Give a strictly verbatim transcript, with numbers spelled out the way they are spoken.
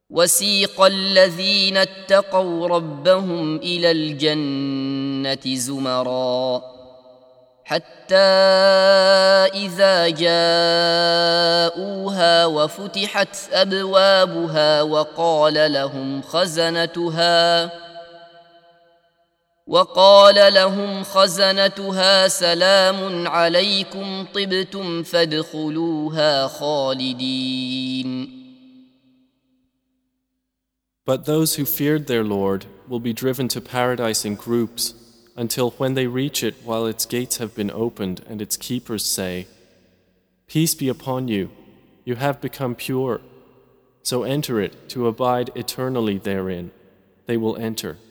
وسيق الذين اتقوا ربهم إلى الجنة زمرا حتى إذا جاءوها وفتحت أبوابها وقال لهم خزنتها وقال لهم خزنتها سلام عليكم طبتم فادخلوها خالدين. But those who feared their Lord will be driven to paradise in groups until when they reach it while its gates have been opened and its keepers say, "Peace be upon you, you have become pure, so enter it to abide eternally therein, they will enter."